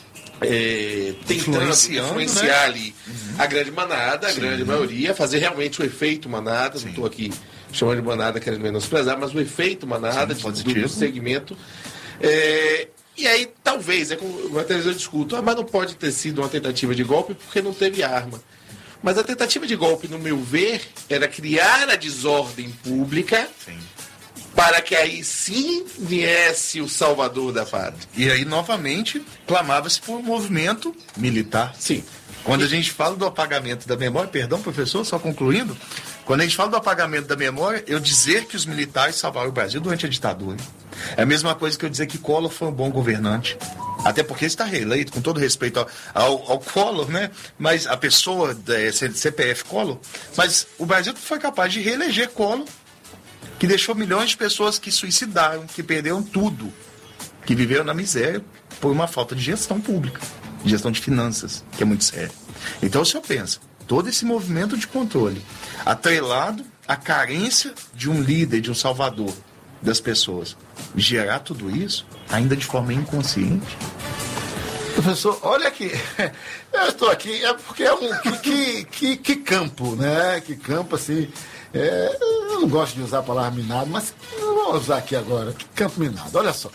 Speaker 13: é, tentando influenciar né? ali uhum. a grande manada, a sim. grande maioria, fazer realmente o efeito manada, sim. não estou aqui chamando de manada querendo menosprezar, mas o efeito manada sim, de, do segmento. É, E aí, talvez, é como até eu discuto, ah, mas não pode ter sido uma tentativa de golpe porque não teve arma. Mas a tentativa de golpe, no meu ver, era criar a desordem pública sim. para que aí sim viesse o salvador da pátria.
Speaker 15: E aí, novamente, clamava-se por um movimento militar.
Speaker 13: Sim.
Speaker 15: Quando a gente fala do apagamento da memória, perdão, professor, só concluindo, quando a gente fala do apagamento da memória, eu dizer que os militares salvaram o Brasil durante a ditadura. É a mesma coisa que eu dizer que Collor foi um bom governante. Até porque está reeleito, com todo respeito ao, ao, ao Collor, né? Mas a pessoa da C P F Collor, mas o Brasil foi capaz de reeleger Collor, que deixou milhões de pessoas que suicidaram, que perderam tudo, que viveram na miséria por uma falta de gestão pública, gestão de finanças, que é muito sério. Então o senhor pensa, todo esse movimento de controle, atrelado à carência de um líder, de um salvador das pessoas, gerar tudo isso, ainda de forma inconsciente.
Speaker 14: Professor, olha aqui, eu estou aqui, é porque é um, que, que, que, que campo, né? Que campo, assim, é, eu não gosto de usar a palavra minado, mas eu vou usar aqui agora, que campo minado, olha só.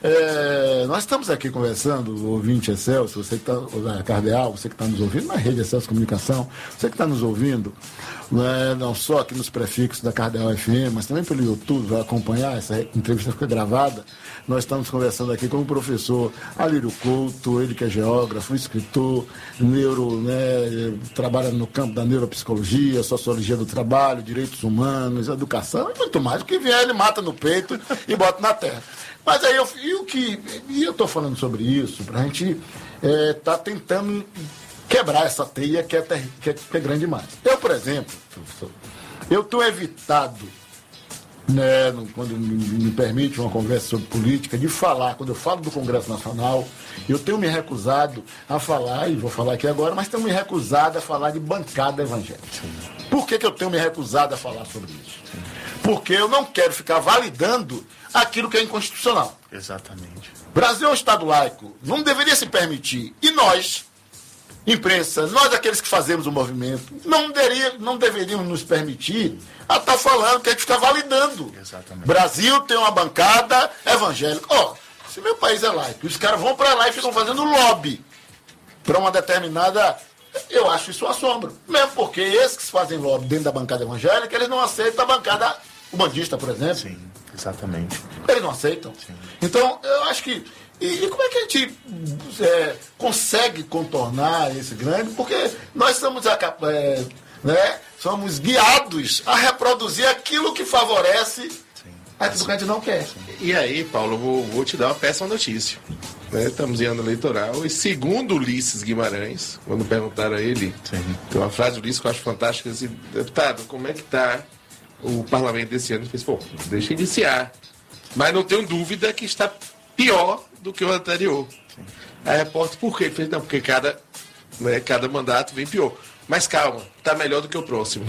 Speaker 14: É, nós estamos aqui conversando, o ouvinte Excelso, você que está, Cardeal, você que está nos ouvindo na rede Excelso Comunicação, você que está nos ouvindo, não, não só aqui nos prefixos da Cardeal F M, mas também pelo YouTube, vai acompanhar, essa entrevista fica gravada. Nós estamos conversando aqui com o professor Alírio Couto, ele que é geógrafo, escritor, neuro, né, trabalha no campo da neuropsicologia, sociologia do trabalho, direitos humanos, educação e muito mais. O que vier ele mata no peito e bota na terra. Mas aí eu, e o que, e eu estou falando sobre isso para a gente estar é, tá tentando quebrar essa teia que é, ter, que, é, que é grande demais. Eu, por exemplo, professor, eu estou evitado, né, no, quando me, me permite uma conversa sobre política, de falar, quando eu falo do Congresso Nacional, eu tenho me recusado a falar, e vou falar aqui agora, mas tenho me recusado a falar de bancada evangélica. Por que, que eu tenho me recusado a falar sobre isso? Porque eu não quero ficar validando aquilo que é inconstitucional.
Speaker 15: Exatamente.
Speaker 14: Brasil é um Estado laico, não deveria se permitir. E nós, imprensa, nós aqueles que fazemos o movimento, não, deveria, não deveríamos nos permitir a estar falando que a gente fica validando.
Speaker 15: Exatamente.
Speaker 14: Brasil tem uma bancada evangélica. Ó, oh, se meu país é laico, os caras vão para lá e ficam fazendo lobby para uma determinada... Eu acho isso um assombro. Mesmo porque esses que fazem lobby dentro da bancada evangélica, eles não aceitam a bancada umbandista, por exemplo.
Speaker 15: Sim, exatamente.
Speaker 14: Eles não aceitam. Sim. Então, eu acho que... E, e como é que a gente é, consegue contornar esse grande? Porque nós somos, é, né, somos guiados a reproduzir aquilo que favorece aquilo que a gente não quer.
Speaker 13: E aí, Paulo, eu vou, vou te dar uma péssima notícia. Né? Estamos em ano eleitoral e segundo Ulisses Guimarães, quando perguntaram a ele, Sim. tem uma frase do Ulisses que eu acho fantástica, assim, deputado, como é que está o parlamento desse ano? Ele fez, pô, deixa iniciar. Mas não tenho dúvida que está pior do que o anterior. Sim. Aí a repórter, por quê? Ele fez, não, porque cada, né, cada mandato vem pior. Mas calma, tá melhor do que o próximo.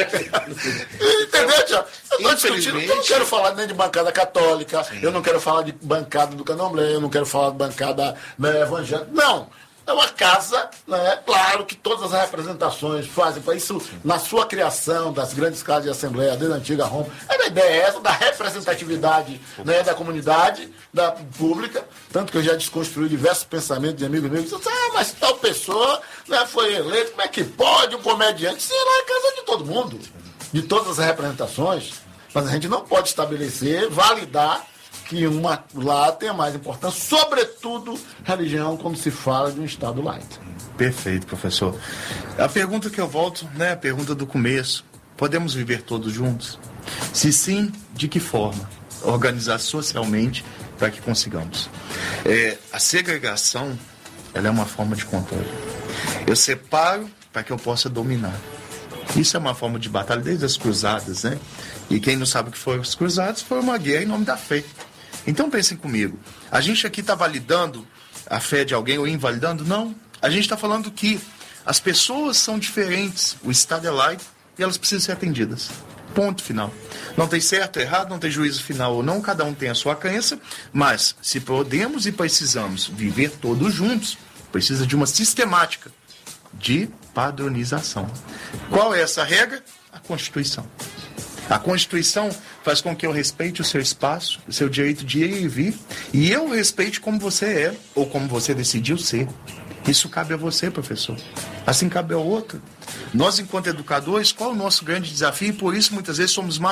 Speaker 14: Entendeu, Tiago? Eu tô discutindo, eu não quero falar nem de bancada católica, Sim. eu não quero falar de bancada do Candomblé, eu não quero falar de bancada, né, evangélica. Não! É uma casa, né? Claro que todas as representações fazem para isso, na sua criação das grandes casas de assembleia, desde a antiga Roma. A ideia é essa, da representatividade, né, da comunidade, da pública. Tanto que eu já desconstruí diversos pensamentos de amigos meus. Ah, mas tal pessoa, né, foi eleita, como é que pode um comediante? Sim, lá é casa de todo mundo, de todas as representações. Mas a gente não pode estabelecer, validar que uma lá tenha mais importância, sobretudo religião, quando se fala de um Estado laico.
Speaker 15: Perfeito, professor. A pergunta que eu volto, né, a pergunta do começo, podemos viver todos juntos? Se sim, de que forma? Organizar socialmente para que consigamos. É, a segregação, ela é uma forma de controle. Eu separo para que eu possa dominar. Isso é uma forma de batalha desde as cruzadas, né? E quem não sabe o que foram as cruzadas, foi uma guerra em nome da fé. Então pensem comigo, a gente aqui está validando a fé de alguém ou invalidando? Não. A gente está falando que as pessoas são diferentes, o Estado é laico e elas precisam ser atendidas. Ponto final. Não tem certo, errado, não tem juízo final ou não, cada um tem a sua crença, mas se podemos e precisamos viver todos juntos, precisa de uma sistemática de padronização. Qual é essa regra? A Constituição. A Constituição faz com que eu respeite o seu espaço, o seu direito de ir e vir, e eu respeite como você é, ou como você decidiu ser. Isso cabe a você, professor. Assim cabe ao outro. Nós, enquanto educadores, qual é o nosso grande desafio? E por isso, muitas vezes, somos